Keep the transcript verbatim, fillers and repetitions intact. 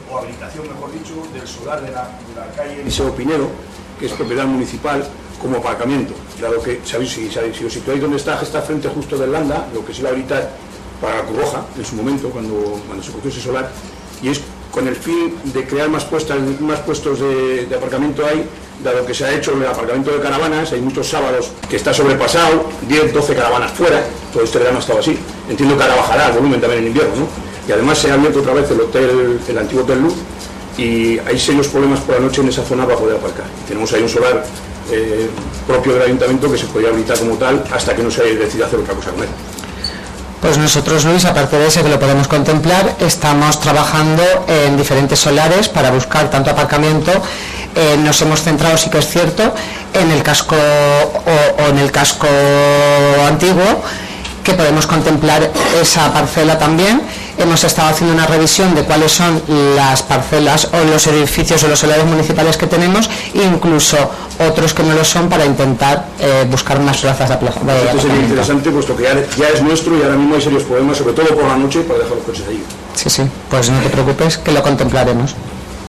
o habilitación, mejor dicho, del solar de la, de la calle Eliseo Pinedo, que es propiedad municipal, como aparcamiento, dado que, sabéis, si, sabéis, si os situáis donde está, está frente justo del Landa, lo que se iba a habilitar para la Cruz Roja, en su momento, cuando, cuando se cogió ese solar, y es con el fin de crear más, puestas, más puestos de, de aparcamiento ahí, dado que se ha hecho el aparcamiento de caravanas, hay muchos sábados que está sobrepasado, diez, doce caravanas fuera, todo este verano ha estado así, entiendo que ahora bajará el volumen también en invierno, ¿no? Y además se ha abierto otra vez el hotel, el antiguo Hotel Luz, y hay serios problemas por la noche en esa zona para poder aparcar. Tenemos ahí un solar eh, propio del ayuntamiento que se podría habilitar como tal hasta que no se decida hacer otra cosa con él. Pues nosotros, Luis, aparte de ese que lo podemos contemplar, estamos trabajando en diferentes solares para buscar tanto aparcamiento. Eh, nos hemos centrado, sí que es cierto, en el casco o, o en el casco antiguo, que podemos contemplar esa parcela también. Hemos estado haciendo una revisión de cuáles son las parcelas o los edificios o los solares municipales que tenemos, incluso otros que no lo son, para intentar eh, buscar unas plazas de aparcamiento. Esto sería interesante, puesto que ya, ya es nuestro y ahora mismo hay serios problemas, sobre todo por la noche, para dejar los coches allí. Sí, sí, pues no te preocupes, que lo contemplaremos.